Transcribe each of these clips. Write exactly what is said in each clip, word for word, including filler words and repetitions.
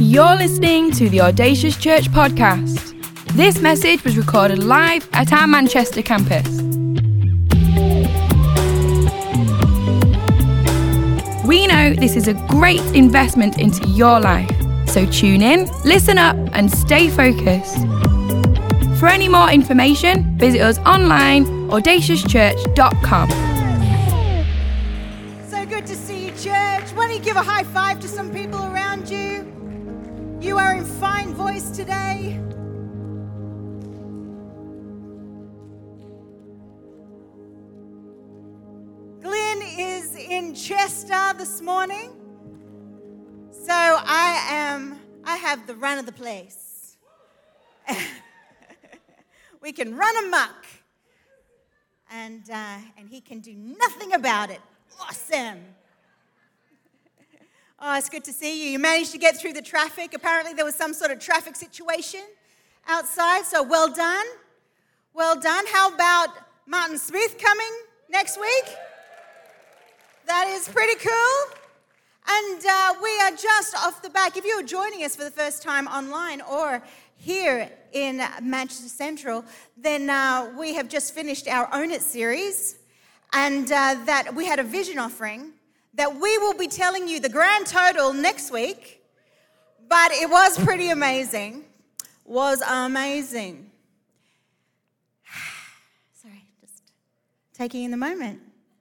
You're listening to the Audacious Church podcast. This message was recorded live at our Manchester campus. We know this is a great investment into your life, so tune in, listen up, and stay focused. For any more information, visit us online, audacious church dot com. So good to see you, church. Why don't you give a high five to some people around you? You are in fine voice today. Glenn is in Chester this morning. So I am, I have the run of the place. We can run amok. And, uh, and he can do nothing about it. Awesome. Oh, it's good to see you. You managed to get through the traffic. Apparently there was some sort of traffic situation outside, so well done. Well done. How about Martin Smith coming next week? That is pretty cool. And uh, we are just off the back. If you're joining us for the first time online or here in Manchester Central, then uh, we have just finished our Own It series, and uh, that we had a vision offering that we will be telling you the grand total next week, but it was pretty amazing. Was amazing. Sorry, just taking in the moment.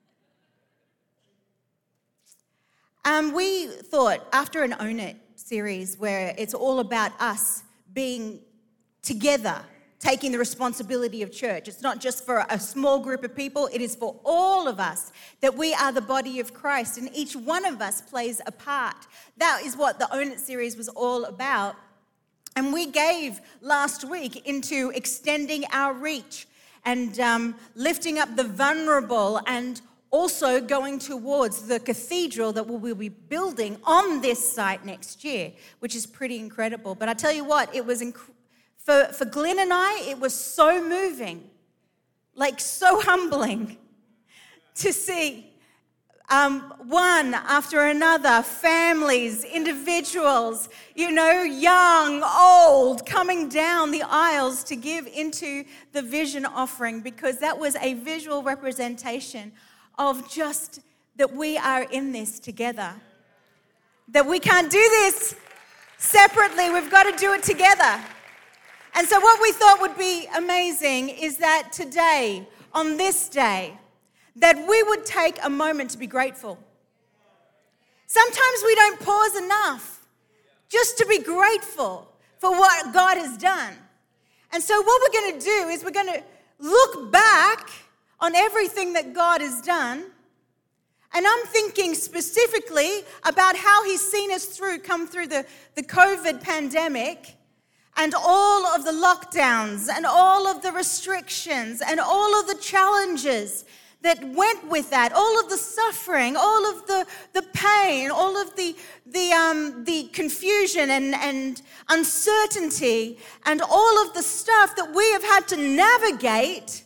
Um, we thought after an Own It series where it's all about us being together, taking the responsibility of church. It's not just for a small group of people, it is for all of us, that we are the body of Christ and each one of us plays a part. That is what the Own It series was all about. And we gave last week into extending our reach and um, lifting up the vulnerable, and also going towards the cathedral that we will be building on this site next year, which is pretty incredible. But I tell you what, it was incredible. For, for Glenn and I, it was so moving, like so humbling to see um, one after another, families, individuals, you know, young, old, coming down the aisles to give into the vision offering, because that was a visual representation of just that we are in this together, that we can't do this separately, we've got to do it together. And so what we thought would be amazing is that today, on this day, that we would take a moment to be grateful. Sometimes we don't pause enough just to be grateful for what God has done. And so what we're going to do is we're going to look back on everything that God has done. And I'm thinking specifically about how he's seen us through, come through the, the COVID pandemic, and all of the lockdowns and all of the restrictions and all of the challenges that went with that, all of the suffering, all of the, the pain, all of the the um, the confusion and, and uncertainty, and all of the stuff that we have had to navigate.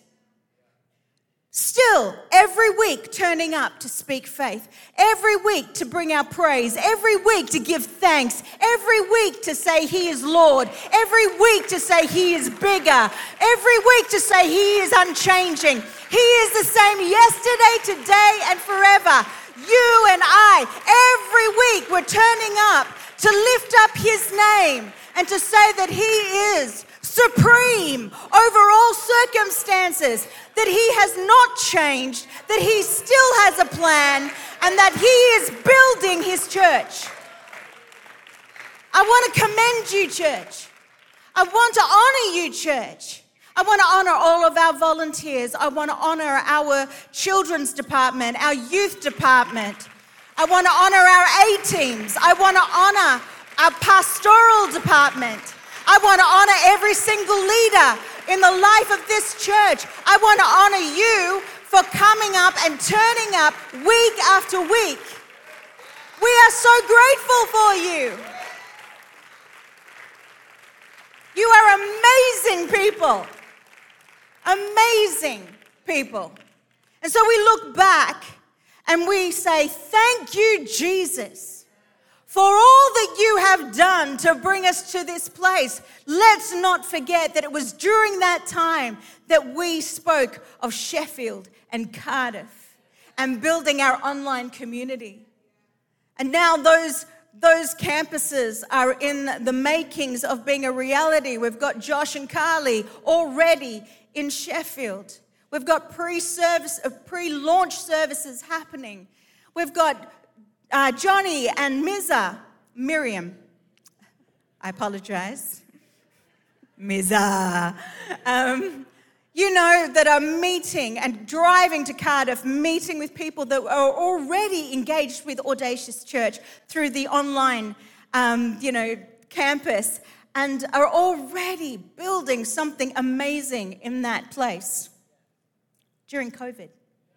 Still, every week turning up to speak faith, every week to bring our praise, every week to give thanks, every week to say he is Lord, every week to say he is bigger, every week to say he is unchanging. He is the same yesterday, today, and forever. You and I, every week we're turning up to lift up his name and to say that he is supreme over all circumstances, that he has not changed, that he still has a plan, and that he is building his church. I want to commend you, church. I want to honor you, church. I want to honor all of our volunteers. I want to honor our children's department, our youth department. I want to honor our A-teams. I want to honor our pastoral department. I want to honor every single leader in the life of this church. I want to honor you for coming up and turning up week after week. We are so grateful for you. You are amazing people. Amazing people. And so we look back and we say, thank you, Jesus, for all that you have done done to bring us to this place. Let's not forget that it was during that time that we spoke of Sheffield and Cardiff and building our online community. And now those, those campuses are in the makings of being a reality. We've got Josh and Carly already in Sheffield. We've got pre-service, uh, pre-launch services happening. We've got uh, Johnny and Miza, Miriam. I apologize. Miza. Um, you know, that are meeting and driving to Cardiff, meeting with people that are already engaged with Audacious Church through the online, um, you know, campus, and are already building something amazing in that place during COVID.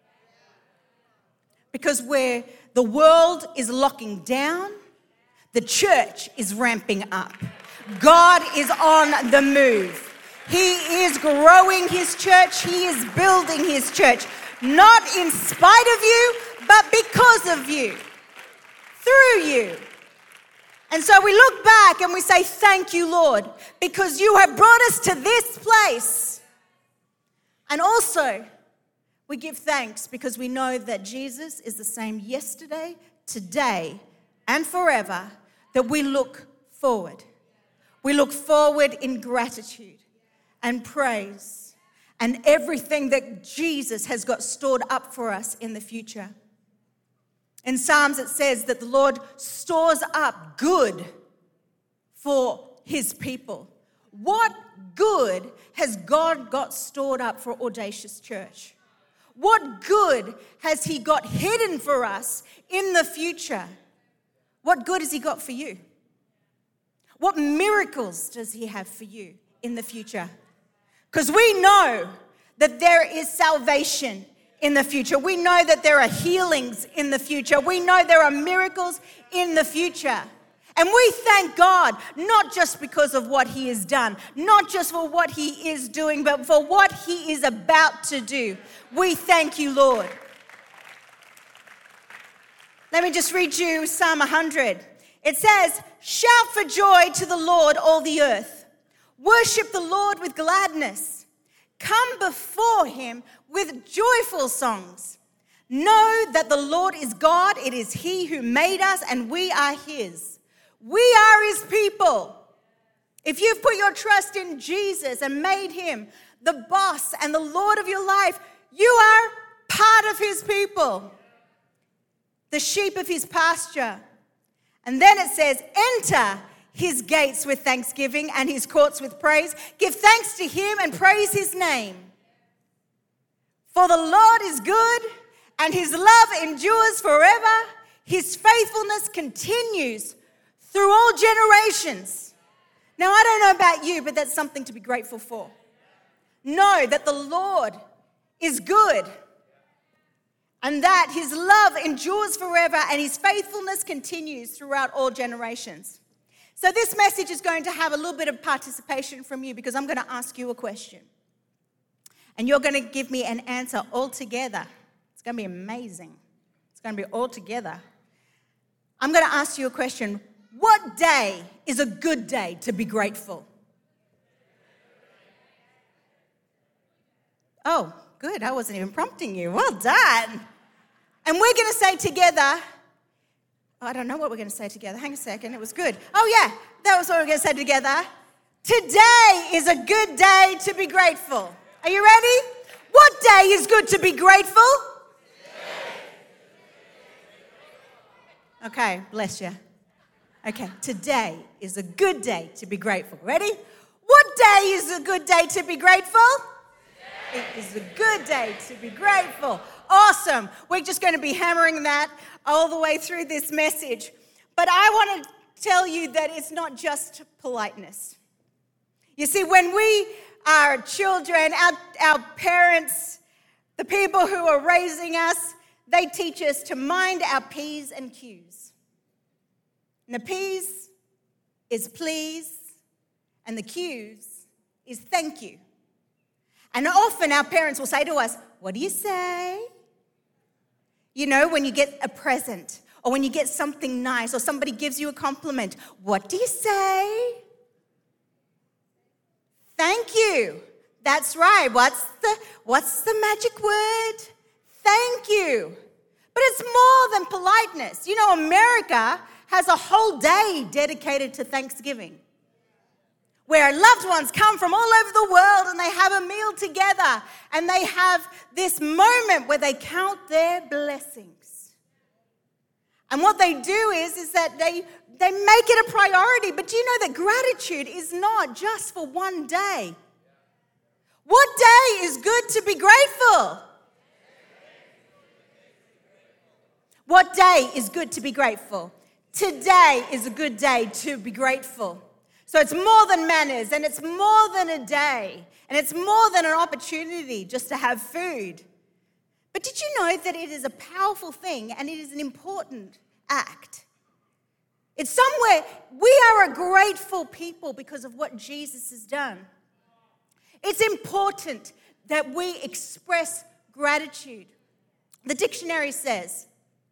Because where the world is locking down, the church is ramping up. God is on the move. He is growing his church. He is building his church. Not in spite of you, but because of you. Through you. And so we look back and we say, thank you, Lord, because you have brought us to this place. And also, we give thanks because we know that Jesus is the same yesterday, today, and forever, that we look forward. We look forward in gratitude and praise and everything that Jesus has got stored up for us in the future. In Psalms it says that the Lord stores up good for his people. What good has God got stored up for Audacious Church? What good has he got hidden for us in the future? What good has he got for you? What miracles does he have for you in the future? Because we know that there is salvation in the future. We know that there are healings in the future. We know there are miracles in the future. And we thank God, not just because of what he has done, not just for what he is doing, but for what he is about to do. We thank you, Lord. Let me just read you Psalm one hundred. It says, shout for joy to the Lord, all the earth. Worship the Lord with gladness. Come before him with joyful songs. Know that the Lord is God. It is he who made us and we are his. We are his people. If you've put your trust in Jesus and made him the boss and the Lord of your life, you are part of his people, the sheep of his pasture. And then it says, enter his gates with thanksgiving and his courts with praise. Give thanks to him and praise his name. For the Lord is good and his love endures forever. His faithfulness continues through all generations. Now, I don't know about you, but that's something to be grateful for. Know that the Lord is good and that his love endures forever and his faithfulness continues throughout all generations. So this message is going to have a little bit of participation from you because I'm going to ask you a question. And you're going to give me an answer all together. It's going to be amazing. It's going to be all together. I'm going to ask you a question. What day is a good day to be grateful? Oh, good. I wasn't even prompting you. Well done. And we're going to say together, I don't know what we're going to say together. Hang a second. It was good. Oh, yeah. That was what we're going to say together. Today is a good day to be grateful. Are you ready? What day is good to be grateful? Okay, bless you. Okay, today is a good day to be grateful. Ready? What day is a good day to be grateful? It is a good day to be grateful. Awesome. We're just going to be hammering that all the way through this message. But I want to tell you that it's not just politeness. You see, when we are children, our, our parents, the people who are raising us, they teach us to mind our P's and Q's. And the P's is please, and the Q's is thank you. And often our parents will say to us, what do you say? You know, when you get a present, Or when you get something nice or somebody gives you a compliment, what do you say? Thank you. That's right. What's the, what's the magic word? Thank you. But it's more than politeness. You know, America has a whole day dedicated to Thanksgiving, where loved ones come from all over the world and they have a meal together and they have this moment where they count their blessings. And what they do is, is that they, they make it a priority. But do you know that gratitude is not just for one day? What day is good to be grateful? What day is good to be grateful? Today is a good day to be grateful. So it's more than manners, and it's more than a day, and it's more than an opportunity just to have food. But did you know that it is a powerful thing and it is an important act? It's somewhere we are a grateful people because of what Jesus has done. It's important that we express gratitude. The dictionary says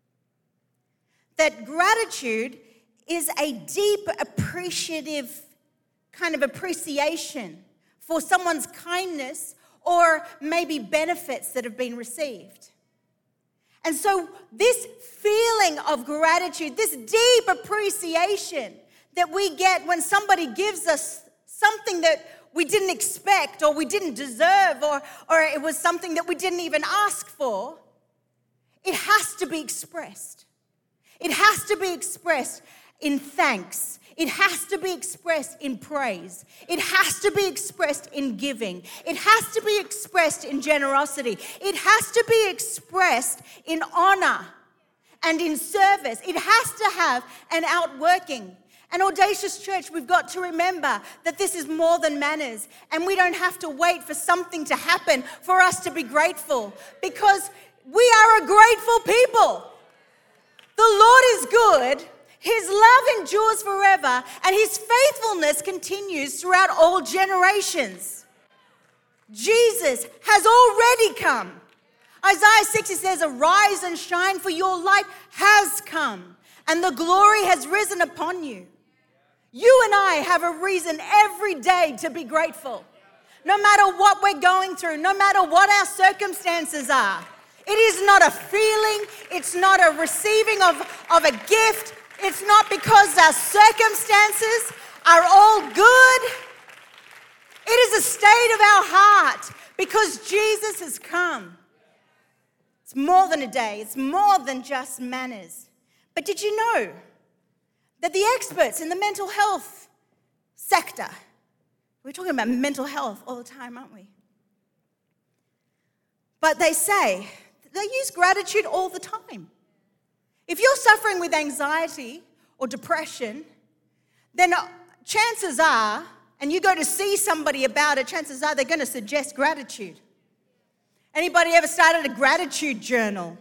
that gratitude is a deep, appreciative kind of appreciation for someone's kindness or maybe benefits that have been received. And so this feeling of gratitude, this deep appreciation that we get when somebody gives us something that we didn't expect or we didn't deserve or, or it was something that we didn't even ask for, it has to be expressed. It has to be expressed in thanks. It has to be expressed in praise. It has to be expressed in giving. It has to be expressed in generosity. It has to be expressed in honor and in service. It has to have an outworking. And Audacious Church, we've got to remember that this is more than manners, and we don't have to wait for something to happen for us to be grateful, because we are a grateful people. The Lord is good. His love endures forever, and his faithfulness continues throughout all generations. Jesus has already come. Isaiah sixty says, "Arise and shine, for your light has come, and the glory has risen upon you." You and I have a reason every day to be grateful. No matter what we're going through, no matter what our circumstances are. It is not a feeling. It's not a receiving of, of a gift. It's not because our circumstances are all good. It is a state of our heart because Jesus has come. It's more than a day. It's more than just manners. But did you know that the experts in the mental health sector, we're talking about mental health all the time, aren't we? But they say, they use gratitude all the time. If you're suffering with anxiety or depression, then chances are, and you go to see somebody about it, chances are they're going to suggest gratitude. Anybody ever started a gratitude journal?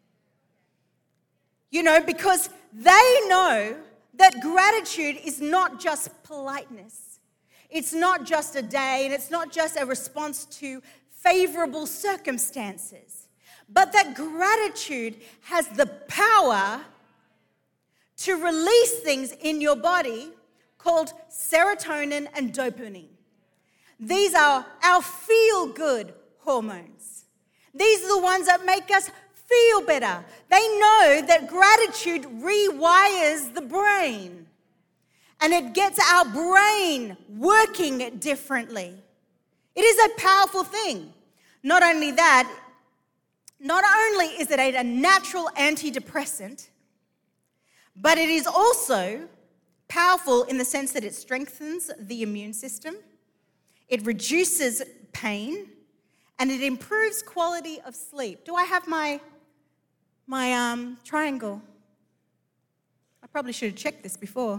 You know, because they know that gratitude is not just politeness. It's not just a day, and it's not just a response to favorable circumstances. But that gratitude has the power to release things in your body called serotonin and dopamine. These are our feel-good hormones. These are the ones that make us feel better. They know that gratitude rewires the brain, and it gets our brain working differently. It is a powerful thing. Not only that, not only is it a natural antidepressant, but it is also powerful in the sense that it strengthens the immune system, it reduces pain, and it improves quality of sleep. Do I have my, my um, triangle? I probably should have checked this before.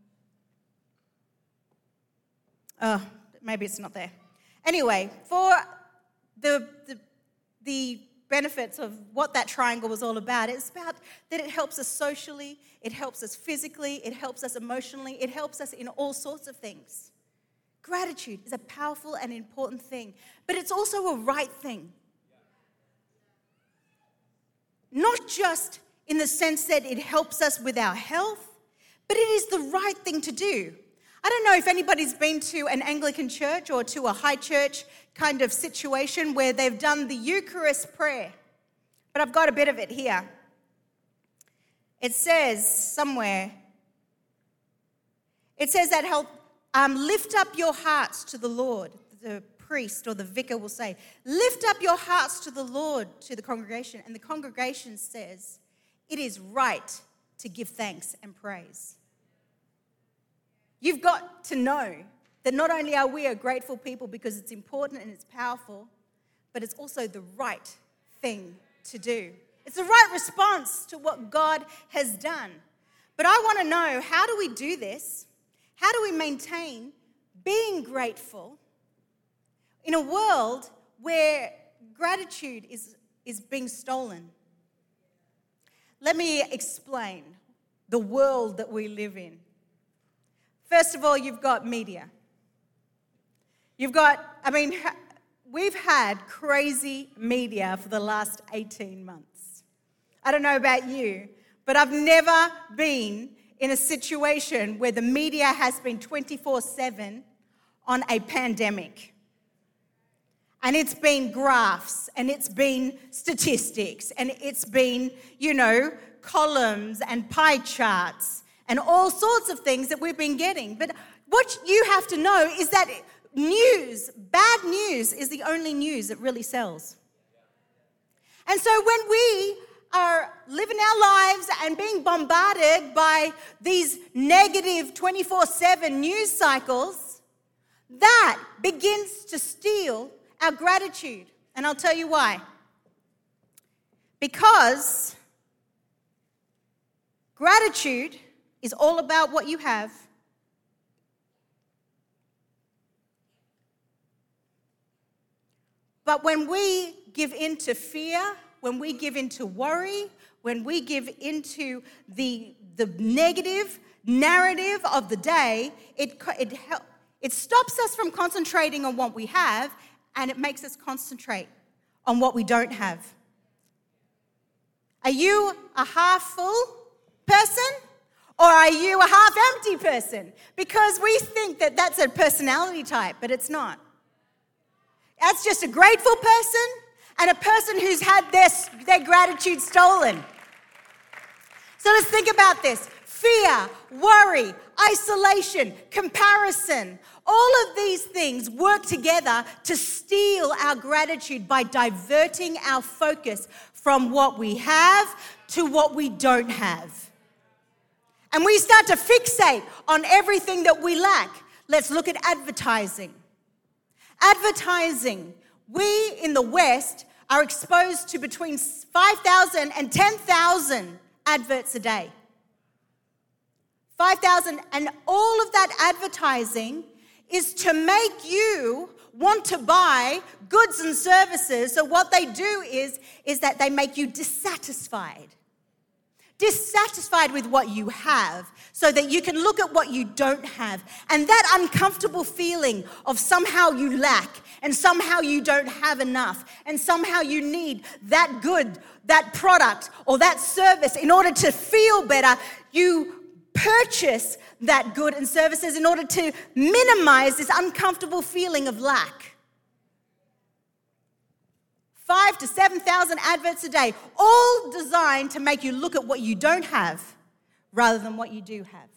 Oh, maybe it's not there. Anyway, for the, the, the benefits of what that triangle was all about, it's about that it helps us socially, it helps us physically, it helps us emotionally, it helps us in all sorts of things. Gratitude is a powerful and important thing, but it's also a right thing. Not just in the sense that it helps us with our health, but it is the right thing to do. I don't know if anybody's been to an Anglican church or to a high church kind of situation where they've done the Eucharist prayer, but I've got a bit of it here. It says somewhere, it says that help, um, lift up your hearts to the Lord. The priest or the vicar will say, lift up your hearts to the Lord, to the congregation. And the congregation says, it is right to give thanks and praise. You've got to know that not only are we a grateful people because it's important and it's powerful, but it's also the right thing to do. It's the right response to what God has done. But I want to know, how do we do this? How do we maintain being grateful in a world where gratitude is, is being stolen? Let me explain the world that we live in. First of all, you've got media. You've got, I mean, we've had crazy media for the last eighteen months. I don't know about you, but I've never been in a situation where the media has been twenty-four seven on a pandemic. And it's been graphs, and it's been statistics, and it's been, you know, columns and pie charts and all sorts of things that we've been getting. But what you have to know is that news, bad news, is the only news that really sells. And so when we are living our lives and being bombarded by these negative twenty-four seven news cycles, that begins to steal our gratitude. And I'll tell you why. Because gratitude is all about what you have. But when we give in to fear, when we give in to worry, when we give into the, the negative narrative of the day, it, it, it stops us from concentrating on what we have, and it makes us concentrate on what we don't have. Are you a half full person, or are you a half empty person? Because we think that that's a personality type, but it's not. That's just a grateful person and a person who's had their, their gratitude stolen. So let's think about this. Fear, worry, isolation, comparison, all of these things work together to steal our gratitude by diverting our focus from what we have to what we don't have. And we start to fixate on everything that we lack. Let's look at advertising. Advertising, we in the West are exposed to between five thousand and ten thousand adverts a day. five thousand, and all of that advertising is to make you want to buy goods and services. So what they do is, is that they make you dissatisfied. Dissatisfied with what you have so that you can look at what you don't have. And that uncomfortable feeling of somehow you lack and somehow you don't have enough and somehow you need that good, that product or that service in order to feel better, you purchase that good and services in order to minimize this uncomfortable feeling of lack. Five to seven thousand adverts a day, all designed to make you look at what you don't have rather than what you do have.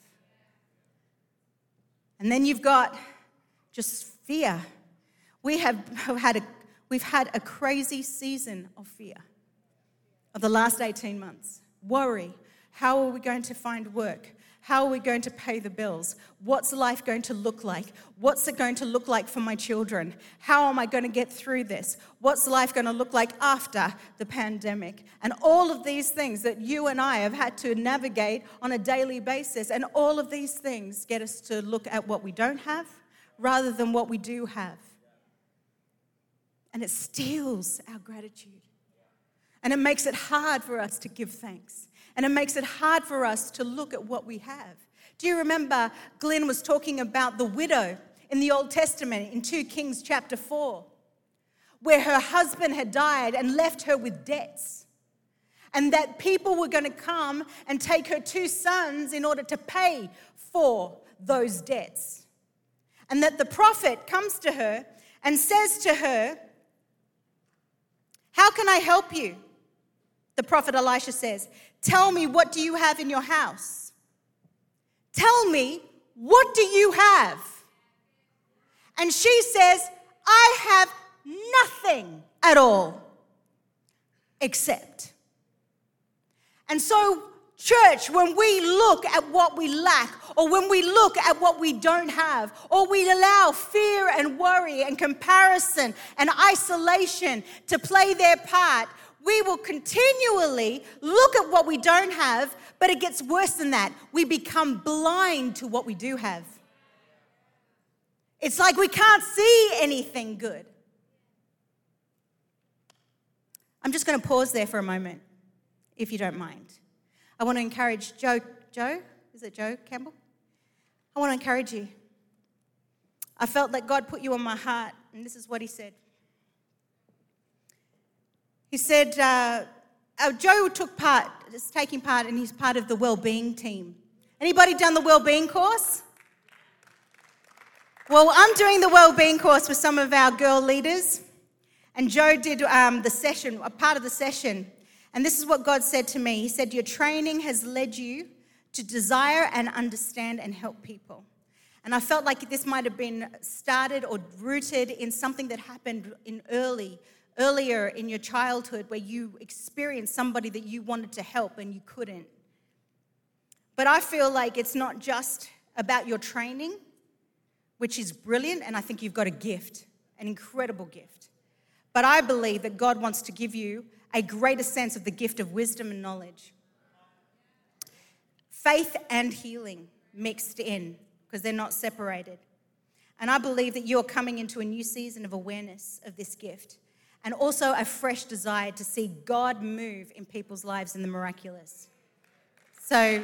And then you've got just fear. We have had a, we've had a crazy season of fear of the last eighteen months. Worry. How are we going to find work? How are we going to pay the bills? What's life going to look like? What's it going to look like for my children? How am I going to get through this? What's life going to look like after the pandemic? And all of these things that you and I have had to navigate on a daily basis. And all of these things get us to look at what we don't have rather than what we do have. And it steals our gratitude. And it makes it hard for us to give thanks. And it makes it hard for us to look at what we have. Do you remember Glenn was talking about the widow in the Old Testament in Second Kings chapter four, where her husband had died and left her with debts. and that people were going to come and take her two sons in order to pay for those debts. And that the prophet comes to her and says to her, "How can I help you?" The prophet Elisha says, "Tell me, what do you have in your house? Tell me, what do you have?" And she says, "I have nothing at all except." And so, church, when we look at what we lack, or when we look at what we don't have, or we allow fear and worry and comparison and isolation to play their part, we will continually look at what we don't have, but it gets worse than that. We become blind to what we do have. It's like we can't see anything good. I'm just going to pause there for a moment, if you don't mind. I want to encourage Joe, Joe, is it Joe Campbell? I want to encourage you. I felt that God put you on my heart, and this is what he said. He said, uh, uh, Joe took part, is taking part, and he's part of the wellbeing team. Anybody done the wellbeing course? Well, I'm doing the wellbeing course with some of our girl leaders, and Joe did um, the session, a part of the session. And this is what God said to me. He said, "Your training has led you to desire and understand and help people." And I felt like this might have been started or rooted in something that happened in early, earlier in your childhood, where you experienced somebody that you wanted to help and you couldn't. But I feel like it's not just about your training, which is brilliant, and I think you've got a gift, an incredible gift. But I believe that God wants to give you a greater sense of the gift of wisdom and knowledge. Faith and healing mixed in, because they're not separated. And I believe that you're coming into a new season of awareness of this gift, and also a fresh desire to see God move in people's lives in the miraculous. So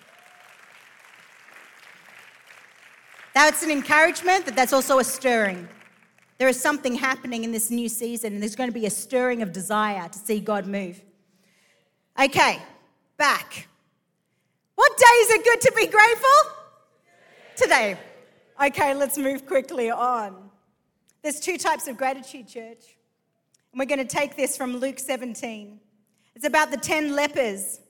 that's an encouragement, but that's also a stirring. There is something happening in this new season, and there's going to be a stirring of desire to see God move. Okay, back. What day is it good to be grateful? Today. Okay, let's move quickly on. There's two types of gratitude, church. And we're going to take this from Luke seventeen. It's about the ten lepers.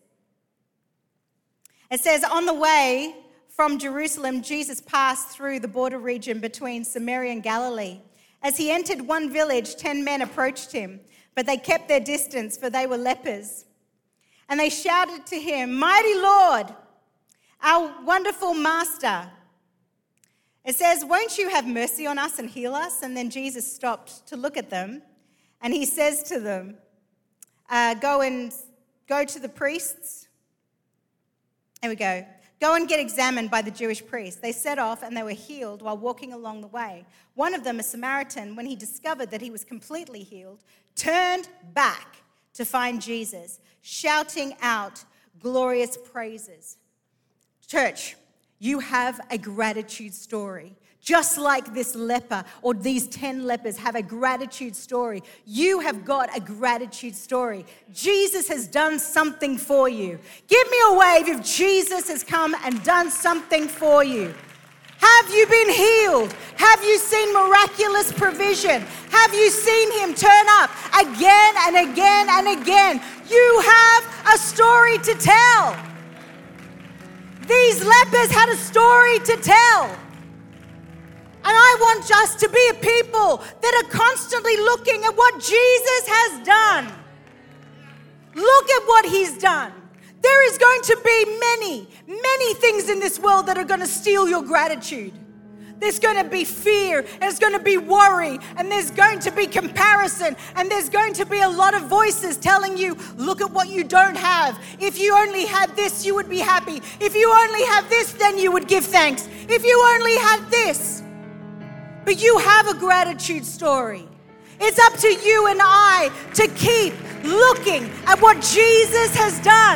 It says, on the way from Jerusalem, Jesus passed through the border region between Samaria and Galilee. As he entered one village, ten men approached him, but they kept their distance, for they were lepers. And they shouted to him, "Mighty Lord, our wonderful master." It says, "Won't you have mercy on us and heal us?" And then Jesus stopped to look at them, and he says to them, uh, go and go to the priests. There we go. Go and get examined by the Jewish priests. They set off, and they were healed while walking along the way. One of them, a Samaritan, when he discovered that he was completely healed, turned back to find Jesus, shouting out glorious praises. Church, you have a gratitude story. Just like this leper, or these ten lepers have a gratitude story. You have got a gratitude story. Jesus has done something for you. Give me a wave if Jesus has come and done something for you. Have you been healed? Have you seen miraculous provision? Have you seen him turn up again and again and again? You have a story to tell. These lepers had a story to tell. And I want us to be a people that are constantly looking at what Jesus has done. Look at what he's done. There is going to be many, many things in this world that are going to steal your gratitude. There's going to be fear, and there's going to be worry, and there's going to be comparison, and there's going to be a lot of voices telling you, look at what you don't have. If you only had this, you would be happy. If you only have this, then you would give thanks. If you only had this. But you have a gratitude story. It's up to you and I to keep looking at what Jesus has done.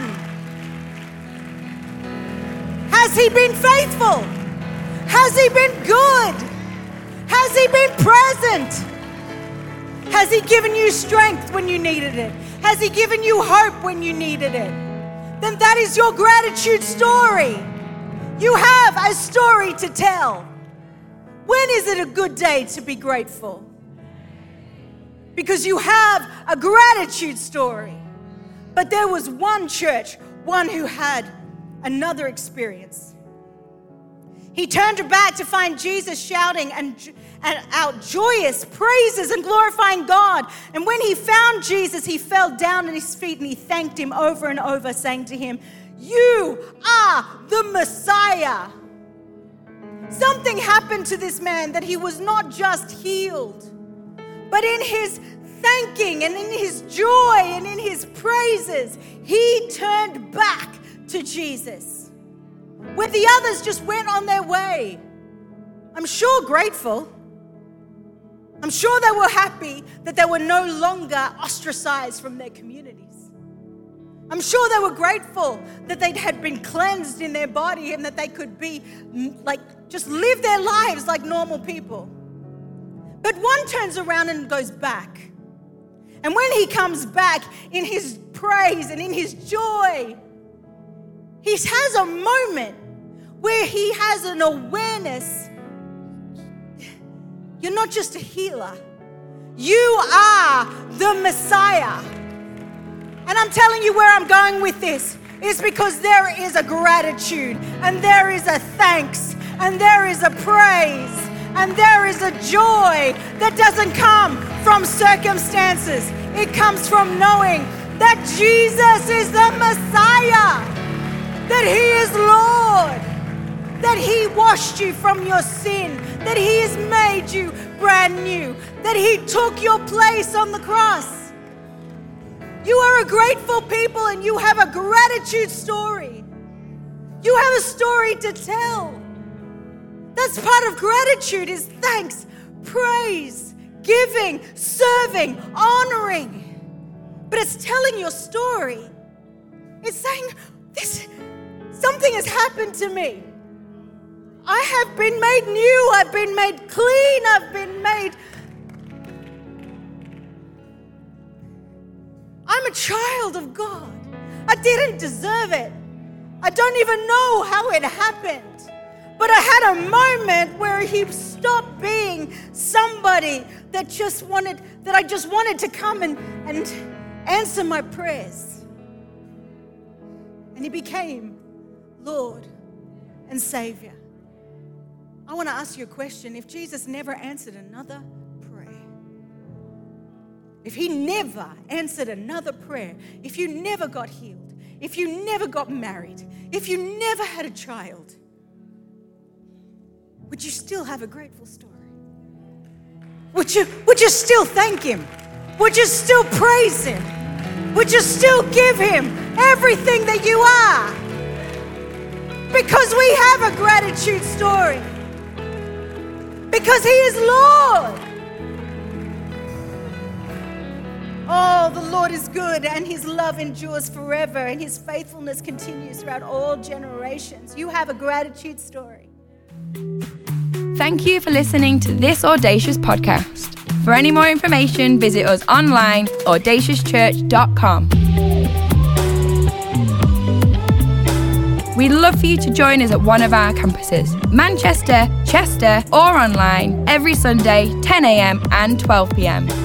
Has he been faithful? Has he been good? Has he been present? Has he given you strength when you needed it? Has he given you hope when you needed it? Then that is your gratitude story. You have a story to tell. When is it a good day to be grateful? Because you have a gratitude story. But there was one church, one who had another experience. He turned back to find Jesus shouting and, and out joyous praises and glorifying God. And when he found Jesus, he fell down at his feet and he thanked him over and over, saying to him, "You are the Messiah." Something happened to this man that he was not just healed, but in his thanking and in his joy and in his praises, he turned back to Jesus. Where the others just went on their way. I'm sure grateful. I'm sure they were happy that they were no longer ostracized from their communities. I'm sure they were grateful that they had been cleansed in their body and that they could be like, just live their lives like normal people. But one turns around and goes back. And when he comes back in his praise and in his joy, he has a moment where he has an awareness. You're not just a healer. You are the Messiah. And I'm telling you where I'm going with this. It's because there is a gratitude and there is a thanks and there is a praise and there is a joy that doesn't come from circumstances. It comes from knowing that Jesus is the Messiah. That he is Lord, that he washed you from your sin, that he has made you brand new, that he took your place on the cross. You are a grateful people and you have a gratitude story. You have a story to tell. That's part of gratitude, is thanks, praise, giving, serving, honoring. But it's telling your story. It's saying, this something has happened to me. I have been made new. I've been made clean. I've been made... I'm a child of God. I didn't deserve it. I don't even know how it happened. But I had a moment where he stopped being somebody that just wanted, that I just wanted to come and, and answer my prayers. And he became Lord and Savior. I want to ask you a question. If Jesus never answered another prayer, if he never answered another prayer, if you never got healed, if you never got married, if you never had a child, would you still have a grateful story? Would you, would you still thank him? Would you still praise him? Would you still give him everything that you are? Because we have a gratitude story. Because he is Lord. Oh, the Lord is good and his love endures forever and his faithfulness continues throughout all generations. You have a gratitude story. Thank you for listening to this Audacious podcast. For any more information, visit us online, audacious church dot com. We'd love for you to join us at one of our campuses, Manchester, Chester, or online, every Sunday, ten a.m. and twelve p.m.